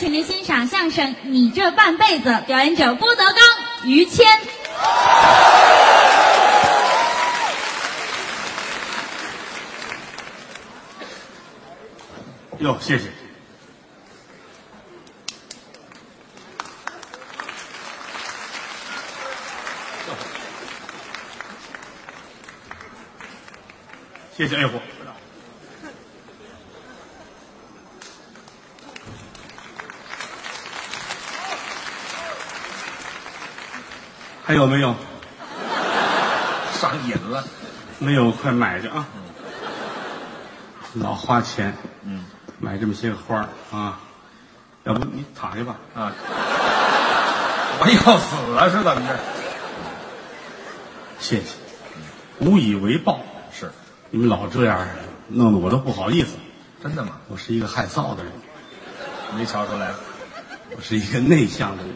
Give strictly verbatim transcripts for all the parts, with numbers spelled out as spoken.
请您欣赏相声《你这半辈子》，表演者郭德纲、于谦。 哟，谢谢。谢谢，哎呦，还有没有？ 上瘾了。 没有，快买去啊！老花钱， 嗯， 买这么些个花儿啊，要不你躺下吧？ 啊，我要死了是怎么着？ 谢谢，无以为报。 是， 你们老这样，弄得我都不好意思。 真的吗？ 我是一个害臊的人， 没瞧出来。 我是一个内向的人。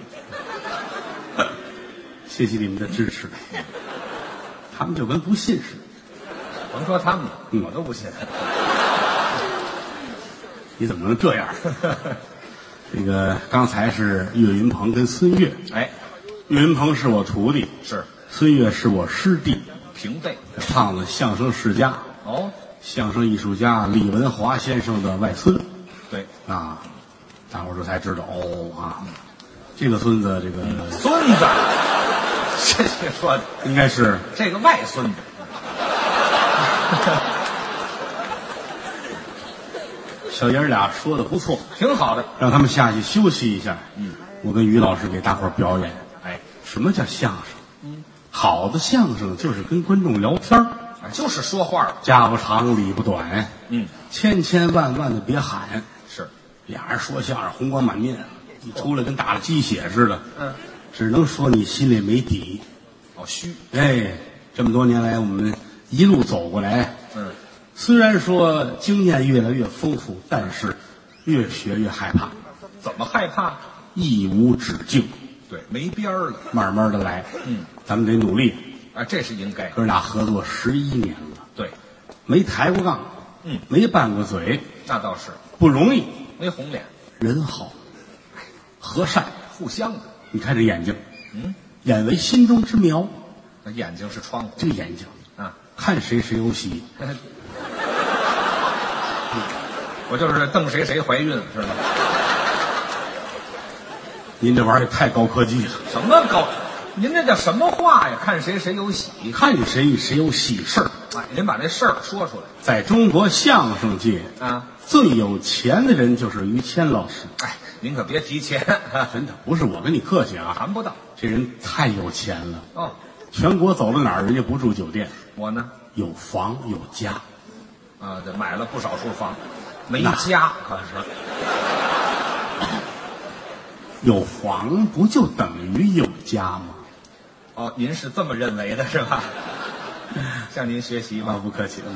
谢谢你们的支持，他们就跟不信似的。 甭说他们了， 嗯我都不信。 你怎么能这样？这个刚才是岳云鹏跟孙越， 哎， 岳云鹏是我徒弟， 是孙越是我师弟， 平辈。 胖子相声世家， 哦， 相声艺术家李文华先生的外孙对， 啊，大伙儿这才知道哦啊，这个孙子这个孙子，这这说的应该是这个外孙子。 小爷儿俩说的不错， 挺好的。 让他们下去休息一下。 嗯， 我跟于老师给大伙儿表演。 哎， 什么叫相声？嗯，好的相声就是跟观众聊天儿， 就是说话。 家不长理不短。 嗯， 千千万万的别喊。 是， 俩人说相声红光满面，一出来跟打了鸡血似的。 嗯， 只能说你心里没底。 哦，虚。 哎，这么多年来我们一路走过来， 嗯， 虽然说经验越来越丰富，但是越学越害怕， 怎么害怕？ 一无止境。 对，没边儿了。 慢慢的来， 嗯， 咱们得努力。 啊，这是应该。 哥俩合作十一年了， 对， 没抬过杠， 嗯， 没拌过嘴， 那倒是不容易。 没红脸， 人好，和善， 互相的。 你看这眼睛， 嗯， 眼为心中之苗， 那眼睛是窗户这个眼睛啊， 看谁谁有喜。 我就是瞪谁谁怀孕是吧？ 您这玩意儿太高科技了， 什么高？您这叫什么话呀？看谁谁有喜。 看谁谁有喜事儿。 哎，您把这事儿说出来。 在中国相声界啊， 最有钱的人就是于谦老师。 哎，您可别提钱， 真的不是我跟你客气啊， 谈不到。 这人太有钱了。 哦， 全国走到哪儿，人家不住酒店， 我呢？ 有房有家。 啊，这买了不少处房，没那家可是。 有房不就等于有家吗？ 哦，您是这么认为的是吧？向您学习吧。 啊，不客气。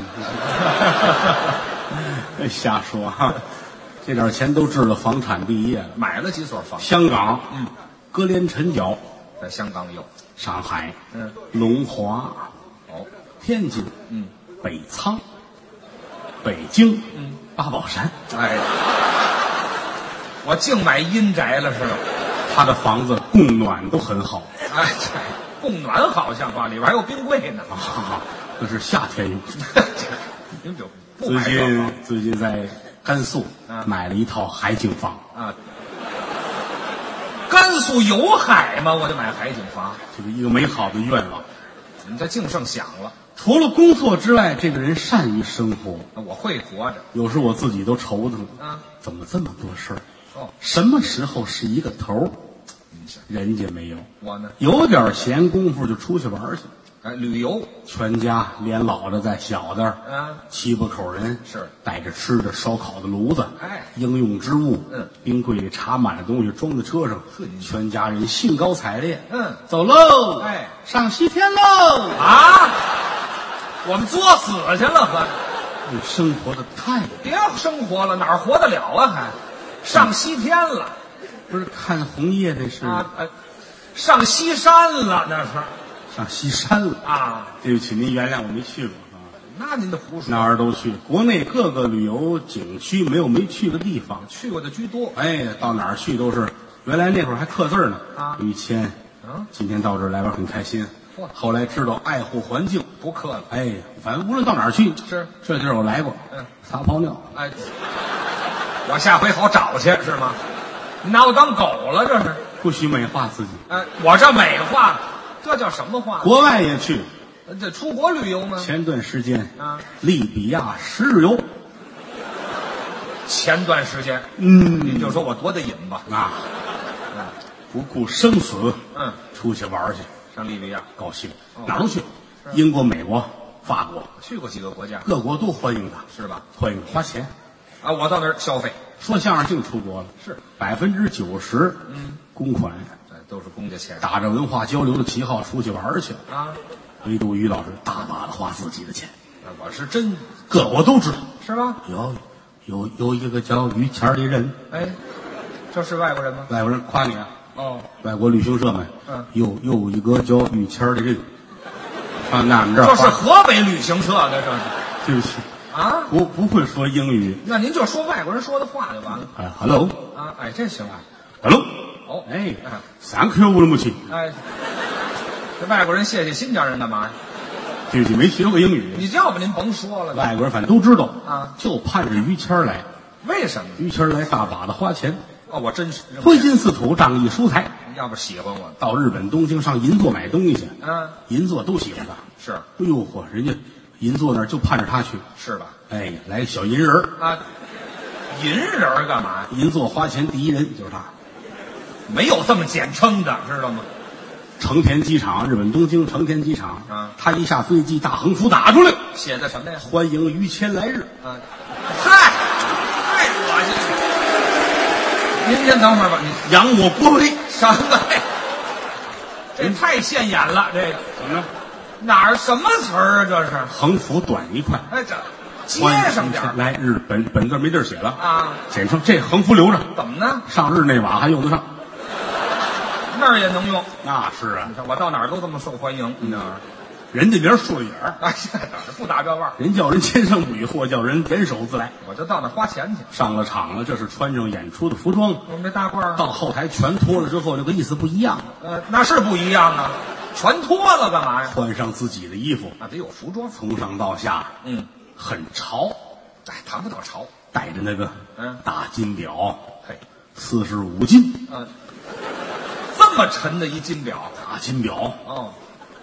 瞎说啊！这点钱都置了房产毕业了， 买了几所房。 香港， 嗯， 歌连陈角， 在香港有。 上海， 嗯， 龙华， 哦， 天津， 嗯， 北仓，北京， 嗯， 八宝山。 哎，我净买阴宅了是吧？ 他的房子供暖都很好。 哎，供暖好像话，里边还有冰柜呢。 啊，那是夏天用。 您就不最买这近房最近在甘肃啊买了一套海景房。 啊？甘肃有海吗？我就买海景房。 这个一个美好的愿望。 你这净剩想了。 除了工作之外，这个人善于生活。 我会活着。 有时我自己都愁腾啊， 怎么这么多事儿？ 哦， 什么时候是一个头儿？ 你是人家没有， 我呢？ 有点闲工夫就出去玩去， 哎，旅游全家连老的带小的， 啊， 七八口人是带着吃的烧烤的炉子， 哎， 应用之物， 嗯， 冰柜里插满了东西，装在车上， 呵您全家人兴高采烈， 嗯， 走喽， 哎， 上西天喽！ 啊，我们作死去了，合着你生活的太别生活了，哪儿活得了啊？还上西天了不是看红叶那是啊？哎，上西山了那是上西山了。 啊？ 对不起，您原谅我没去过啊。 那您就胡说。 哪儿都去，国内各个旅游景区没有没去的地方。 去过的居多。 哎，到哪儿去都是，原来那会儿还刻字呢啊， 于谦， 嗯， 今天到这儿来玩很开心。后来知道爱护环境， 不刻了。 哎，反正无论到哪儿去， 是这地儿我来过， 嗯， 撒泡尿， 哎，我下回好找去是吗？你拿我当狗了这是？ 不许美化自己。 哎，我这美化，这叫什么话？ 国外也去， 这出国旅游吗？ 前段时间啊， 利比亚十日游， 前段时间， 嗯， 您就说我多大瘾吧？ 啊，不顾生死， 嗯， 出去玩去， 上利比亚高兴， 哦哪儿都去，英国、美国、法国， 去过几个国家， 各国都欢迎他， 是吧？ 欢迎花钱。 啊，我到那儿消费， 说相声净出国了， 是百分之九十， 嗯， 公款， 哎，都是公家钱打着文化交流的旗号出去玩去， 啊。 唯独于老师大把的花自己的钱， 我是真各国都知道。 是吧？ 有有有一个叫于谦儿的人， 哎，这是外国人吗？ 外国人夸你啊， 哦， 外国旅行社们， 嗯， 有有一个叫于谦儿的人，上俺们这儿这是花， 河北旅行社的，这是对不起， 啊？ 不不会说英语， 那您就说外国人说的话就完了哎，hello 啊！哎，这行啊！ hello， 哦， 哎哎 ，thank you very much， 哎，这外国人谢谢新疆人干嘛呀？ 对不起，没学过英语， 你要不您甭说了， 外国人反正都知道啊， 就盼着于谦儿来， 为什么？ 于谦儿来大把的花钱， 哦，我真是挥金似土，仗义疏财。 要不喜欢我， 到日本东京上银座买东西去， 嗯， 银座都喜欢他。 是哎呦嚯，人家银座那儿就盼着他去。 是吧？ 哎，来个小银人儿， 啊，银人儿干嘛呀？ 银座花钱第一人就是他。 没有这么简称的，知道吗？ 成田机场，日本东京成田机场， 啊他一下飞机，大横幅打出来， 写的什么呀？ 欢迎于谦来日。 啊，嗨，太恶心了！您先等会儿吧，你扬我国威。 什么呀？这太现眼了，这个怎么了？ 哪儿什么词儿啊？这是？ 横幅短一块， 哎，这接欢迎上点儿来日本本字没地儿写了， 啊？ 简称这横幅留着， 怎么呢？ 上日内瓦还用得上。 那儿也能用？ 那是啊你，看我到哪儿都这么受欢迎，你知道吗？ 人家名儿竖着眼儿， 哎，哪儿不打这腕儿？ 人叫人千声不语，或叫人点手自来。 我就到那儿花钱去。 上了场了，这是穿上演出的服装， 我们这大褂儿， 到后台全脱了之后，这个意思不一样。 呃，那是不一样啊，全脱了干嘛呀？ 换上自己的衣服， 啊，得有服装。 从上到下嗯， 很潮， 哎，谈不到潮。 戴着那个嗯大金表， 嘿， 四十五斤嗯、这么沉的一金表大金表， 哦，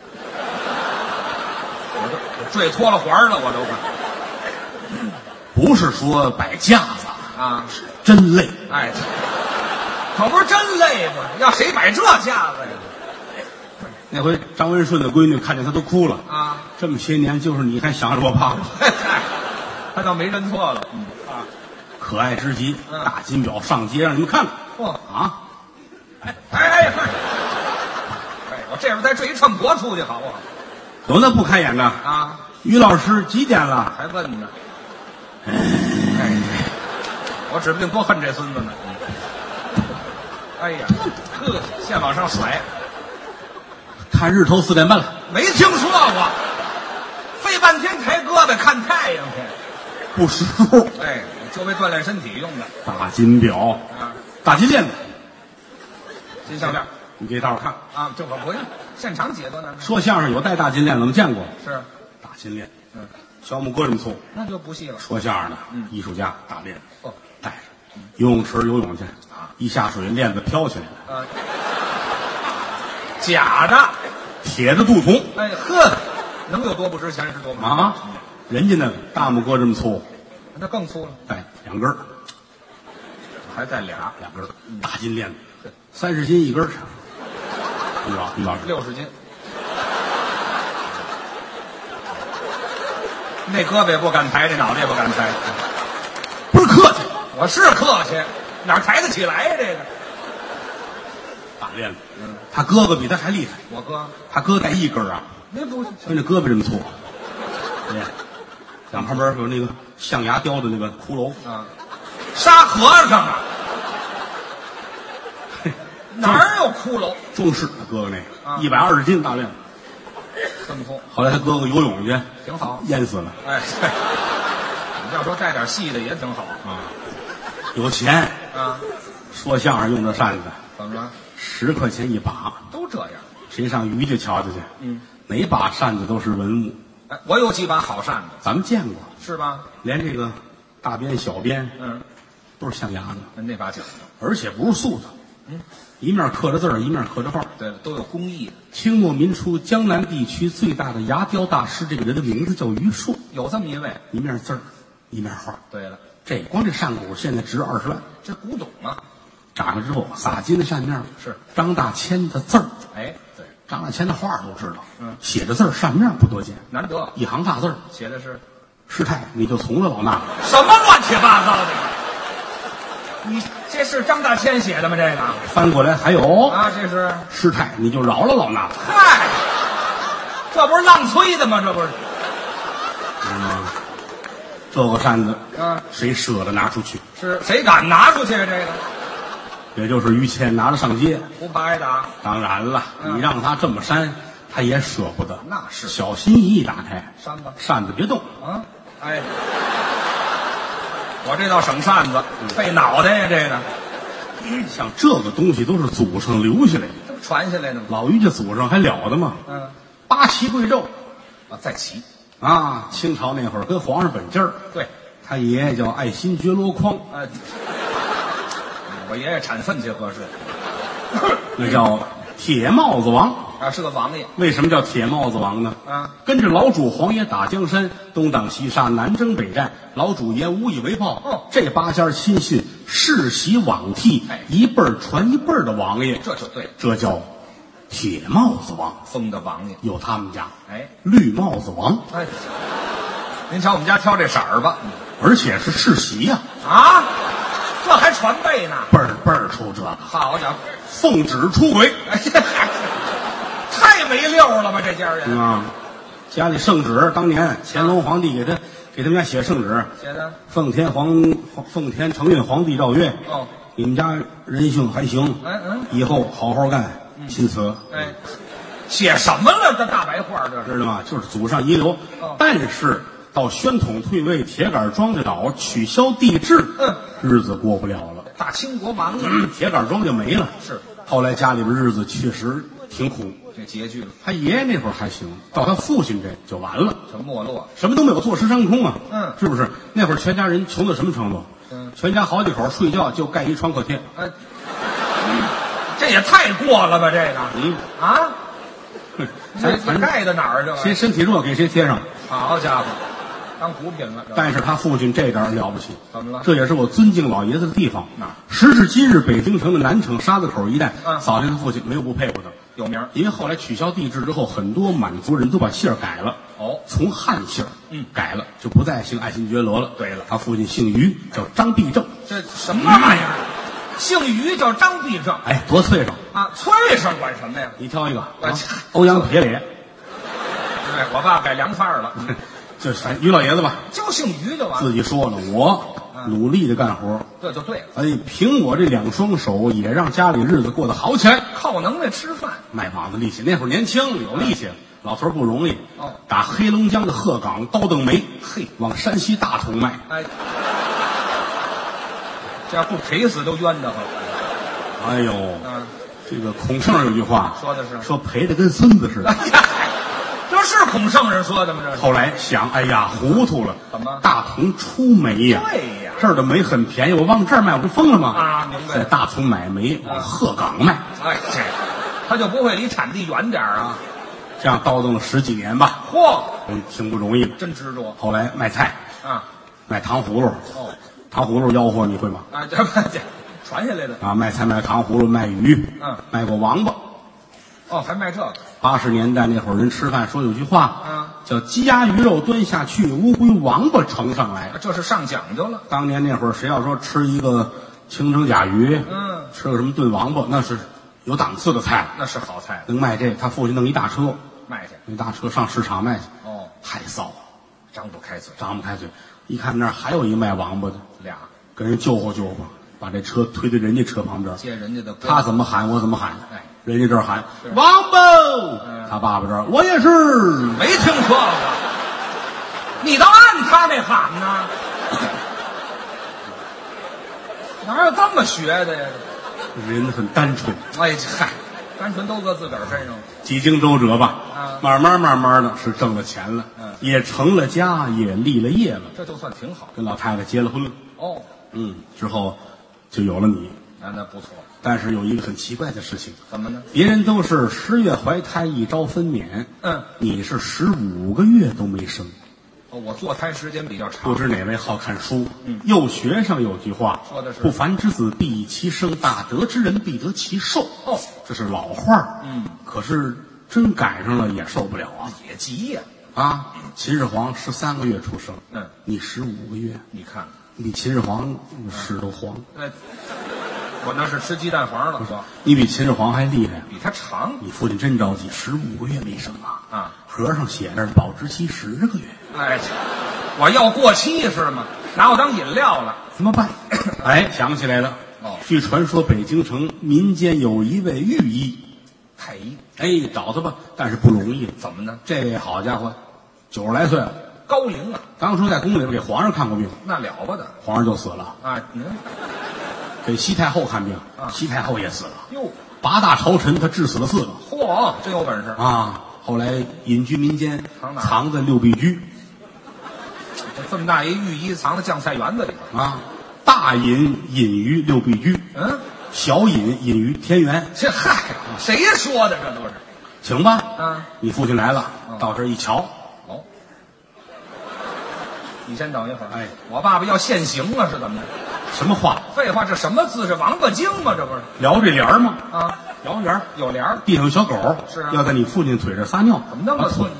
我都我坠脱了环儿了，我都快。 不是说摆架子， 啊， 是真累。 哎，可不是真累吗？要谁摆这架子呀？ 那回张文顺的闺女看见他都哭了， 啊， 这么些年就是你还想着我爸爸， 嗨，他倒没认错了。嗯啊， 可爱之极。 嗯大金表上街让你们看看嚯， 啊！ 哎哎哎，快！哎，我这会儿再坠一秤砣出去好不好？ 有那不开眼的， 啊， 于老师几点了？ 还问呢？哎，我指不定多恨这孙子呢。哎呀，呵，现往上甩， 看日头四点半了， 没听说过，费半天抬胳膊看太阳去。 不识数。 哎，就为锻炼身体用的大金表， 啊， 大金链子， 金项链你给大伙看。 啊，这我不用现场解多难看。 说相声有戴大金链子，我们见过。 是， 大金链， 嗯， 小拇哥这么粗。 那就不细了。 说相声的， 嗯艺术家大链子哦， 戴上，游泳池游泳去啊， 一下水链子飘起来了， 啊，假的。 铁的镀铜哎呵，能有多不值钱是多不值钱啊，人家那个大拇哥这么粗， 那更粗了， 戴两根儿， 还带俩， 两根儿大金链子，三十斤一根儿。于老于老师， 六十斤。那胳膊也不敢抬，这脑袋也不敢抬。 不是客气， 我是客气，哪儿抬得起来呀？这个大链子， 嗯， 他哥哥比他还厉害， 我哥他哥带一根儿啊， 那不跟这胳膊这么粗，对，两旁边有那个象牙雕的那个骷髅， 啊，沙和尚啊，哪儿有骷髅？ 中式的哥哥那个啊一百二十斤大链子， 吩咐。 后来他哥哥游泳去， 挺好， 淹死了。 哎，对，你要说带点戏的也挺好啊，有钱啊。 说相声用这扇子， 怎么了？ 十块钱一把， 都这样。 谁上于家瞧瞧去？ 嗯， 哪把扇子都是文物。 哎，我有几把好扇子， 咱们见过， 是吧？ 连这个大边、小边， 嗯， 都是象牙的， 那把讲究， 而且不是素的。 嗯， 一面刻着字儿，一面刻着画。 对了，都有工艺的。 清末民初江南地区最大的牙雕大师，这个人的名字叫于硕， 有这么一位。 一面字儿，一面画。 对了， 这光这扇骨现在值二十万， 这古董啊， 长了之后撒金的扇面是张大千的字儿。 哎，对， 张大千的画都知道， 嗯， 写的字儿扇面不多见， 难得一行大字儿， 写的是师太，你就从了老衲。 什么乱七八糟的？你这是张大千写的吗？这个翻过来还有啊，这是师太，你就饶了老衲。 嗨，这不是浪催的吗？这不是， 嗯，这个扇子， 啊， 谁舍得拿出去？ 是谁敢拿出去这个？ 也就是于谦拿着上街， 不怕挨打？ 当然了， 嗯你让他这么扇，他也舍不得。 那是小心翼翼打开， 扇吧， 扇子别动。 啊，哎，我这倒省扇子，费脑袋呀，这个像这个东西都是祖上留下来的， 这不传下来的吗？ 老于家祖上还了得吗？ 嗯， 八旗贵胄啊，再起， 啊，清朝那会儿跟皇上本家儿， 对， 他爷爷叫爱新觉罗匡， 呃，我爷爷产粪去合适， 那叫铁帽子王。 啊，是个王爷为什么叫铁帽子王呢？ 啊， 跟着老主皇爷打江山，东挡西杀，南征北战，老主爷无以为报。 哦这八家亲信世袭罔替， 哎一辈儿传一辈儿的王爷， 这就对， 这叫铁帽子王。 封的王爷， 有他们家哎绿帽子王， 哎，您瞧我们家挑这色儿吧， 而且是世袭呀、 啊，这还传辈呢， 辈儿辈儿出这个， 好家伙， 奉旨出轨哎，这还太没溜了吧，这家人啊！家里圣旨，当年乾隆皇帝给他给他们家写圣旨， 写的奉天皇奉天承运皇帝诏曰： 哦， 你们家人性还行， 嗯嗯， 以后好好干，钦此。 哎，写什么了？这大白话这是知道吗？就是祖上遗留。 哦但是到宣统退位，铁杆庄稼倒，取消帝制， 嗯， 日子过不了了， 大清国亡了， 铁杆庄稼没了。 是后来家里边日子确实挺苦。 这拮据了， 他爷爷那会儿还行，到他父亲这就完了， 这没落， 什么都没有，坐吃山空啊。 嗯是不是？那会儿全家人穷到什么程度？ 嗯， 全家好几口睡觉就盖一创可贴。 哎，这也太过了吧？这个嗯， 啊，这这反正盖到哪儿去了？ 谁身体弱给谁贴上。 好家伙，当补品了。这但是他父亲这点儿了不起， 怎么了？ 这也是我尊敬老爷子的地方。 哪儿时至今日，北京城的南城沙子口一带， 嗯早年他父亲没有不佩服的。 有名儿因为后来取消帝制之后，很多满族人都把姓儿改了， 哦， 从汉姓儿嗯改了，就不再姓爱新觉罗了。 对了他父亲姓于，叫张必正。 这什么玩意儿？姓于叫张必正哎，多脆生！ 啊，崔上管什么呀？ 你挑一个， 我啊欧阳铁脸， 哎，我爸改凉菜儿了， 就反于老爷子吧， 就姓于就完了， 自己说了，我努力的干活， 这就对了， 哎，凭我这两双手，也让家里日子过得好起来。 靠能耐吃饭。 卖膀子力气，那会儿年轻有力气，老头儿不容易。 哦打黑龙江的鹤岗高登煤， 嘿， 往山西大同卖。 哎，这要不赔死都冤得慌。 哎呦， 嗯， 这个孔圣人有句话说的是说赔的跟孙子似的。 这是孔圣人说的吗？这是后来想，哎呀，糊涂了， 怎么大同出煤呀？ 对呀这儿的煤很便宜，我往这儿卖，我不疯了吗？ 啊明白在大同买煤，往鹤岗卖， 哎，这他就不会离产地远点儿啊？ 这样倒腾了十几年吧， 嚯， 嗯，挺不容易的。 真执着后来卖菜， 啊！ 卖糖葫芦， 哦， 糖葫芦吆喝你会吗？ 啊，这不这传下来的啊，卖菜卖糖葫芦，卖鱼， 嗯， 卖过王八。 哦，还卖这个八十年代那会儿，人吃饭说有句话， 啊， 叫鸡鸭鱼肉端下去，乌龟王八盛上来。 这是上讲究了。 当年那会儿，谁要说吃一个清蒸甲鱼， 嗯， 吃个什么炖王八，那是有档次的菜了， 那是好菜， 能卖这。他父亲弄一大车， 卖去。 那大车上市场卖去， 哦， 太臊了， 张不开嘴， 张不开嘴。一看那儿还有一卖王八的， 俩跟人救活救活， 把这车推到人家车旁边， 接人家的锅。 他怎么喊我怎么喊。 哎， 人家这儿喊王八， 嗯、 他爸爸这儿我也是， 没听说过。你倒按他那喊呢？哪有这么学的呀？ 人很单纯。 哎嗨，单纯都搁自个儿身上。 几经周折吧， 啊， 慢慢慢慢的是挣了钱了， 嗯， 也成了家，也立了业了， 这就算挺好。 跟老太太结了婚了。 哦， 嗯，之后就有了你。 啊，那不错。 但是有一个很奇怪的事情， 怎么呢？ 别人都是十月怀胎，一朝分娩， 嗯， 你是十五个月都没生。 哦，我坐胎时间比较长。 不知哪位好看书， 嗯， 又学上有句话说的是不凡之子必以其生，大德之人必得其寿。 哦， 这是老话， 嗯， 可是真赶上了也受不了啊， 也急呀。 啊！秦始皇十三个月出生， 嗯， 你十五个月， 你看看， 你比秦始皇屎都黄。 哎，我那是吃鸡蛋黄了，我你比秦始皇还厉害， 比他长。 你父亲真着急，十五个月没生啊！ 啊， 盒上写着保质期十个月。 哎，我要过期是吗？拿我当饮料了， 怎么办？哎，想起来了。 哦， 据传说北京城民间有一位御医， 太医。 哎，找他吧，但是不容易。 怎么呢？ 这位好家伙，九十来岁了， 高龄啊， 当初在宫里边给皇上看过病， 那了不得皇上就死了。 啊！您给西太后看病， 啊西太后也死了。 哟， 八大朝臣他治死了四个嚯，真有本事！ 啊！后来隐居民间， 藏哪儿藏在六必居这么大一御医藏在酱菜园子里头。 啊，大隐隐于六必居， 嗯， 小隐隐于天园。 这嗨，谁说的？这都是。 请吧， 啊， 你父亲来了， 嗯到这儿一瞧， 哦，你先等一会儿。 哎， 我爸爸要现行了，是怎么着？ 什么话？ 废话，这什么字？是王八精吗？这不是？ 聊这帘儿吗？ 啊， 聊帘儿， 有帘儿。 地上有小狗， 是啊要在你父亲腿上撒尿， 怎么那么把寸腿？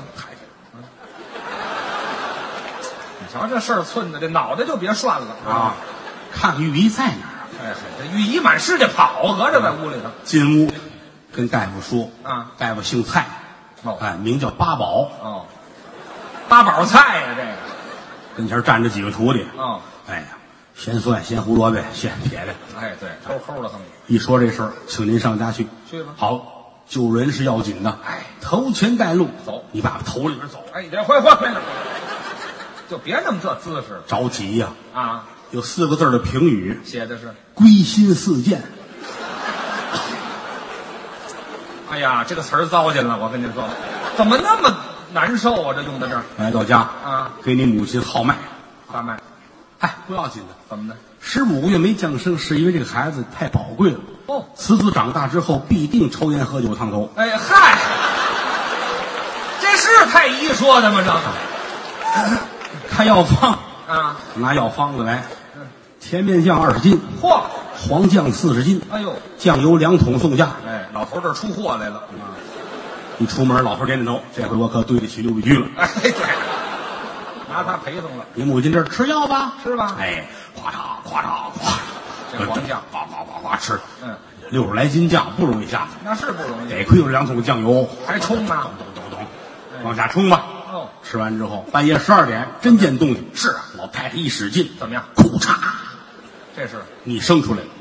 你瞧这事儿寸的，这脑袋就别涮了啊！看看御医在哪儿？ 哎，这御医满世界跑，合着在屋里头。 进屋，跟大夫说啊， 大夫姓蔡， 哦哎，名叫八宝， 哦，八宝菜呀、这个。 跟前站着几个徒弟， 哦， 哎呀，咸蒜、咸胡萝卜、咸撇的。 哎，对，齁齁的很。 一说这事儿，请您上家去。 去吧好，救人是要紧的。 哎， 头前带路， 走你爸爸头里边走， 哎，这回回回，就别那么这姿势着急呀、 啊！ 有四个字的评语， 写的是， 归心似箭。 哎呀，这个词儿糟践了，我跟您说，怎么那么难受啊？这用在这儿来到家啊， 给你母亲号脉。 大麦， 哎，不要紧的， 怎么的？ 十五个月没降生，是因为这个孩子太宝贵了。 哦， 此子长大之后必定抽烟喝酒烫头。 哎嗨，这是太医说的吗？这个开药方， 啊， 拿药方子来，甜面酱二十斤， 嚯， 黄酱四十斤， 哎呦， 酱油两桶送下。 哎，老头这儿出货来了。 一出门，老头点点头，这回我可对得起六必居了。 哎，对，拿他陪送了， 你母亲这儿吃药吧， 是吧？ 哎，夸嚓夸嚓夸， 这黄酱呱呱呱呱吃。 嗯， 六十来斤酱不容易下去， 那是不容易， 得亏有两桶酱油， 还冲呢。 咚咚咚，往下冲吧。 哦， 吃完之后，半夜十二点真见动静。 是啊， 老太太一使劲， 怎么样？ 库嚓， 这是， 你生出来了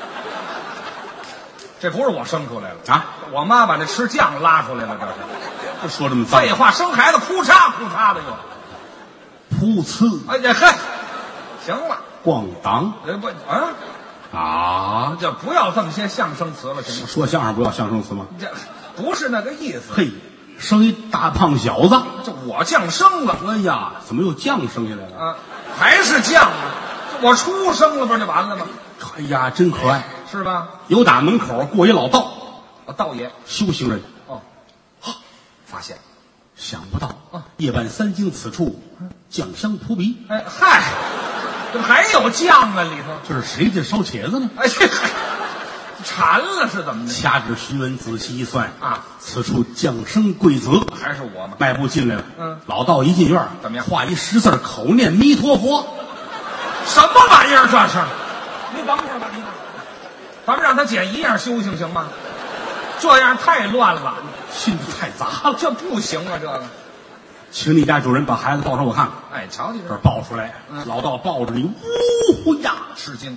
这不是我生出来了啊！ 我妈把那吃酱拉出来了，这是。 不说这么脏废话，生孩子哭嚓哭嚓的又。 噗呲哎呀嘿，行了， 咣当呃不啊， 啊！ 这不要这么些相声词了，行吗？ 说相声不要相声词吗？ 这不是那个意思。 嘿，生一大胖小子， 这我降生了哎呀，怎么又降生下来了？ 啊，还是降啊？我出生了不是就完了吗？ 哎呀，真可爱！ 是吧？ 有打门口过一老道， 我道爷修行人， 哦，发现， 想不到啊， 夜半三更此处，酱香扑鼻。 哎嗨，怎么还有酱啊里头？ 这是谁家烧茄子呢？ 哎这馋了是怎么的？ 掐指徐文，仔细一算啊， 此处降生贵子。 还是我吗？ 迈步进来了， 嗯， 老道一进院， 怎么样？ 画一十字，口念弥陀佛。 什么玩意儿这是？你等会儿吧，你等会儿咱们让他捡一样修行行吗？这样太乱了， 心思太杂了。 这不行啊！这个， 请你家主人把孩子抱上我看看。 哎，瞧瞧这儿抱出来， 嗯老道抱着你，呜呼呀， 吃惊，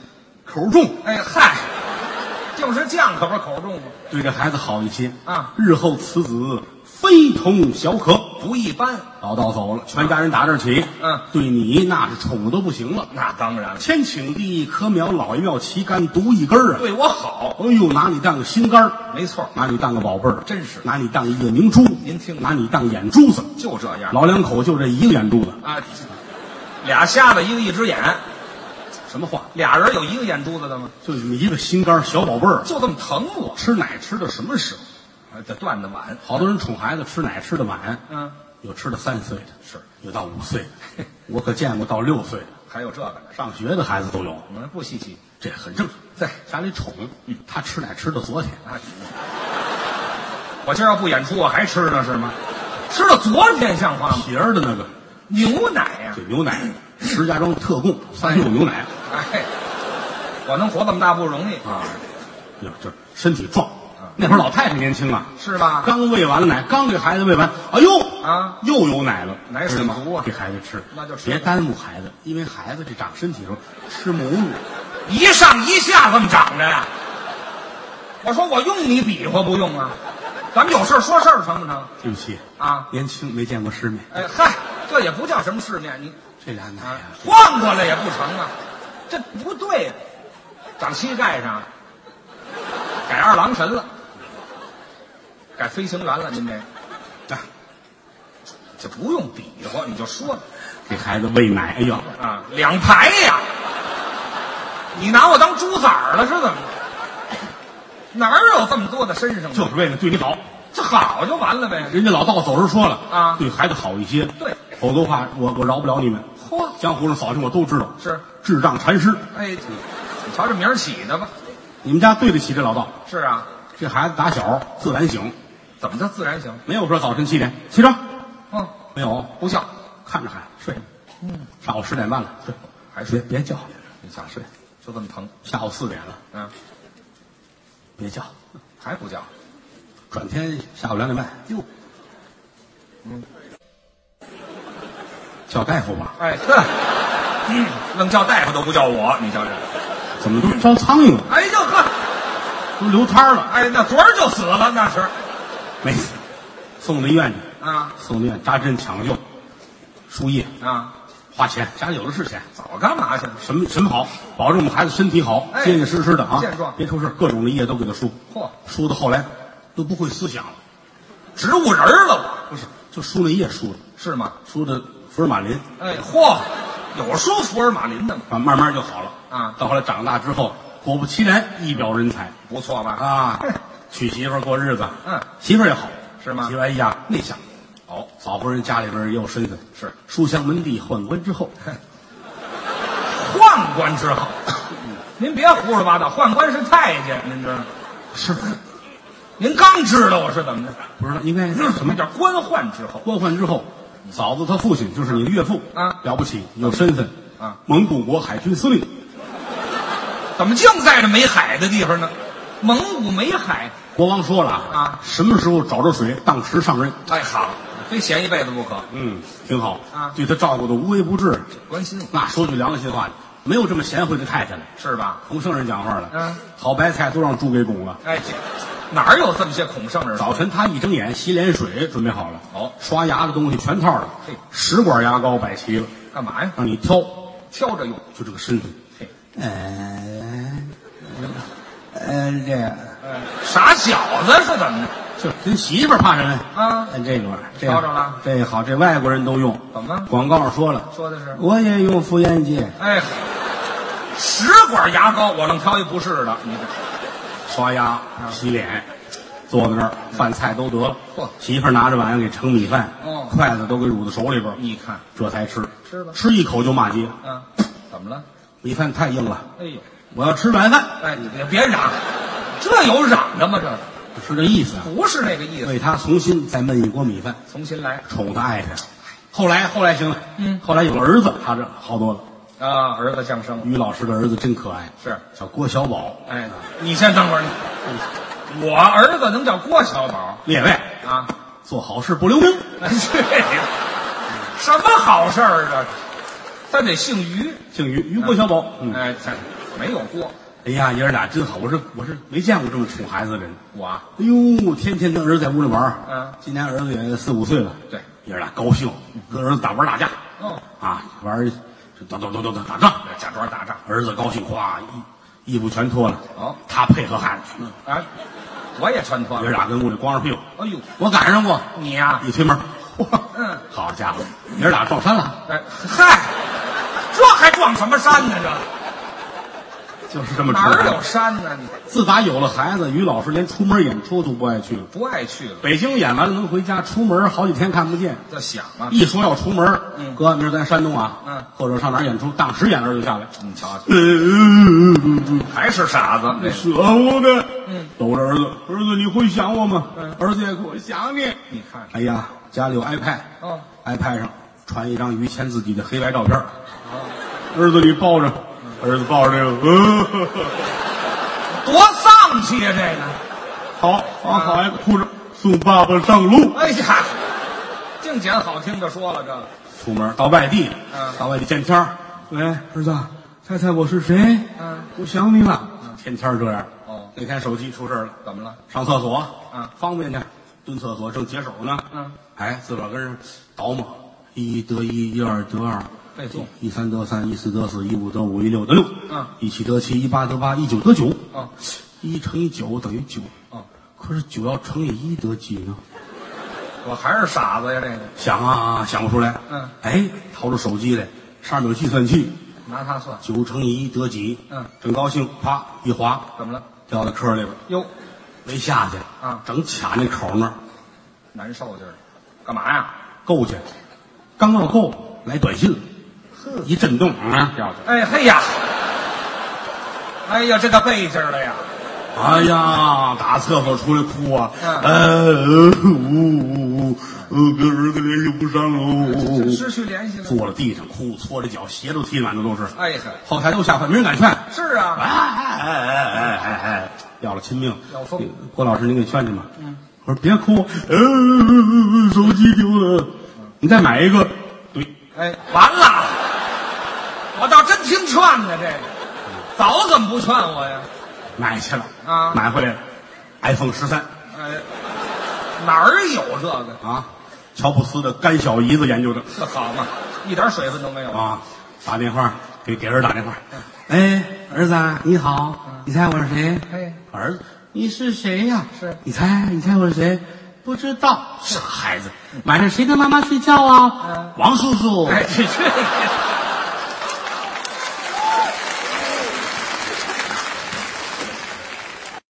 口重。 哎嗨，就是犟，可不是口重吗？ 对这孩子好一些啊， 日后此子非同小可， 不一般。 老道走了，全家人打这儿起， 嗯， 对你那是宠的不行了。 那当然了， 千顷地棵苗，老爷庙旗杆独一根啊！ 对我好， 哎呦，拿你当个心肝儿， 没错， 拿你当个宝贝儿， 真是拿你当一个明珠。 您听拿你当眼珠子， 就这样。 老两口就这一个眼珠子啊，俩瞎子，一个一只眼， 什么话？ 俩人有一个眼珠子的吗？ 就你一个心肝儿小宝贝儿， 就这么疼我。 吃奶吃到什么时候？ 啊，这断的晚。 好多人宠孩子吃奶吃的晚， 嗯， 有吃到三岁的， 是有到五岁的，我可见过到六岁的， 还有这个呢， 上学的孩子都有， 我们不稀奇。 这很正常。 在家里宠，他吃奶吃到昨天， 啊，我今儿要不演出，我还吃呢是吗？吃到昨天像话吗？ 皮儿的那个牛奶呀、 这牛奶，石家庄特供三肉牛奶哎，我能活这么大不容易， 啊，哟，这身体壮。那会儿老太太年轻啊， 是吧？ 刚喂完了奶，刚给孩子喂完，哎呦啊， 又有奶了， 奶水知道吗足啊给孩子吃， 那就吃别耽误孩子，因为孩子这长身体的时候吃母乳， 一上一下这么长着呀。我说我用你比划不用啊？咱们有事说事儿成不成？ 对不起啊， 年轻没见过世面， 哎嗨，这也不叫什么世面，你这俩奶啊啊， 换过来也不成啊，这不对呀、长膝盖上，改二郎神了，改飞行员了，您这， 啊， 这不用比划，你就说给孩子喂奶，哎呀， 啊，两排呀，你拿我当猪崽儿了是怎么着？哪儿有这么多的身上？ 就是为了对你好。 这好就完了呗。 人家老道走时说了啊对孩子好一些， 对， 否则的话我我饶不了你们。 嚯， 江湖上扫听我都知道， 是智障禅师， 哎，你瞧这名儿起的吧？ 你们家对得起这老道。 是啊， 这孩子打小自然醒， 怎么叫自然醒？ 没有说早晨七点起床， 嗯， 没有， 不像， 看着孩子睡。嗯，上午十点半了，睡， 还睡别别叫， 你想睡，就这么疼。 下午四点了， 嗯， 别叫， 还不叫？ 转天下午两点半，哟， 嗯， 叫大夫吧？ 哎呵，嗯，愣叫大夫都不叫我，你瞧这。 怎么都招苍蝇了？ 哎呦呵， 都流汤了？ 哎，那昨儿就死了，那是没死，送到医院去， 啊送到医院扎针抢救，输液， 啊， 花钱，家里有的是钱。 早干嘛去了？ 什么什么好，保证我们孩子身体好， 哎结结实实的啊， 健壮别出事，各种的液都给他输， 嚯， 输到后来都不会思想了， 植物人儿了我， 不是，就输那液输的， 是吗？ 输的福尔马林哎嚯，有说福尔马林的吗？ 啊，慢慢就好了啊到后来长大之后，果不其然，一表人才不错吧？ 啊，娶媳妇儿过日子， 嗯， 媳妇儿也好， 是吗媳妇儿哎呀内向， 哦， 嫂夫人家里边也有身份， 是书香门第，宦官之后， 宦官之后，您别胡说八道，宦官是太监，您知道吗？ 是您刚知道我是怎么着？ 不知道应该什什么么叫官宦之后？ 官宦之后，嫂子她父亲就是你的岳父啊了不起，有身份啊， 蒙古国海军司令。 怎么净在这没海的地方呢？蒙古没海， 国王说了啊， 什么时候找着水，当时上任。 哎好，非闲一辈子不可。 嗯，挺好啊对他照顾的无微不至。 关心我那说句良心话，没有这么贤惠的太太了。 是吧？ 孔圣人讲话了， 嗯， 好白菜都让猪给拱了。 哎，这哪儿有这么些孔圣人？ 早晨他一睁眼，洗脸水准备好了， 哦刷牙的东西全套了嘿， 十管牙膏摆齐了， 干嘛呀？ 让你挑， 挑着用。 就这个身份。 嘿， 嗯，嗯，这样。 哎，傻小子是怎么着？ 就跟媳妇儿怕什么呀？ 啊哎这个玩意儿，这瞧着了这好，这外国人都用。 怎么广告上说了， 说的是？ 我也用妇炎洁， 哎，十管牙膏，我能挑一不是的，你这刷牙、洗脸，坐在那儿，饭菜都得了。 嚯媳妇儿拿着碗给盛米饭， 哦筷子都给捂在手里边， 你看， 这才吃。 吃吧吃一口就骂街， 啊，怎么了？ 米饭太硬了， 哎呦， 我要吃软饭。 哎，你别别嚷，这有嚷的吗？这是这意思啊。 不是那个意思。 为他重新再焖一锅米饭， 重新来宠他爱他。后来后来行了， 嗯后来有了儿子，他这好多了。 啊！儿子降生于老师的儿子真可爱， 是， 叫郭小宝， 哎，你先等会儿，我儿子能叫郭小宝列位啊？ 做好事不留名。 哎，这什么好事儿啊？他得姓于， 姓于，于郭小宝。嗯， 哎，咱没有过。 哎呀，爷儿俩真好，我是我是没见过这么宠孩子的人。 我啊， 哎呦，天天跟儿子在屋里玩。 嗯， 今年儿子也四五岁了。 对， 爷儿俩高兴，跟儿子打玩打架。 哦， 啊，玩打打打打打打仗， 假装打仗。 儿子高兴，哗，衣衣服全脱了。 哦， 他配合孩子。嗯， 啊，我也穿脱了。 爷儿俩跟屋里光着屁股。 哎呦， 我赶上过。 你呀、 一推门，嚯， 嗯， 好家伙，爷儿俩撞衫了。 哎，嗨，这还撞什么山呢？这就是这么哪儿有山呢？你自打有了孩子，于老师连出门演出都不爱去了。 不爱去了， 北京演完了能回家，出门好几天看不见。 这想啊， 一说要出门， 嗯哥，明儿咱山东啊， 嗯， 或者上哪儿演出，当时眼泪就下来。 你瞧瞧， 嗯， 还是傻子。这舍不得， 嗯， 搂着儿子，儿子你会想我吗？ 嗯儿子也会想你。 你看， 哎呀，家里有 iPad， 哦， iPad 上传一张于谦自己的黑白照片。 哦， 儿子你抱着，儿子抱着这个，呃多丧气呀、这个。 好，好，好一个，哭着送爸爸上路。 哎呀，净捡好听的说了这个。 出门到外地， 嗯到外地见天儿，喂，儿子，猜猜我是谁？ 嗯， 我想你了。天天儿这样。 哦， 那天手机出事了， 怎么了？ 上厕所， 嗯， 方便去，蹲厕所正解手呢， 嗯， 哎，自个儿跟人倒磨，一得一，一二得二， 背诵一三得三，一四得四，一五得五，一六得六， 嗯， 一七得七，一八得八，一九得九， 哦， 一乘以九等于九， 哦， 可是九要乘以一得几呢？ 我还是傻子呀，这个。 想啊，想不出来。 嗯， 哎，掏出手机来，上面有计算器， 拿它算。 九乘以一得几？ 嗯， 正高兴，啪一划， 怎么了？ 掉到坑里边， 哟， 没下去。 啊正卡那口那儿， 难受劲儿。干嘛呀？ 够去，刚要够，来短信了，呵，一震动啊，掉去。 哎嘿呀，哎呀，这个背劲儿了呀！ 哎呀，打厕所出来哭啊！ 嗯呃，呜呜，呃，跟儿子联系不上喽， 失去联系了。 坐在地上哭，搓着脚，鞋都踢满的都是。 哎呀， 后台都吓坏，没人敢劝。 是啊， 哎哎哎哎哎哎哎，要了亲命！ 要疯！ 郭老师，您给劝劝吧。嗯，我说别哭，呃，手机丢了，你再买一个。对， 哎，完了，我倒真听劝呢，这个早怎么不劝我呀？ 买去了啊买回来了 ，iPhone 十三哎，哪儿有这个？ 啊，乔布斯的干小姨子研究的这好嘛，一点水分都没有。 啊，打电话给给儿子打电话，哎，儿子啊你好，你猜我是谁？ 哎， 儿子，你是谁呀？ 是你猜，你猜我是谁？不知道，傻孩子，晚上谁跟妈妈睡觉啊？ 嗯王叔叔。 哎，去去。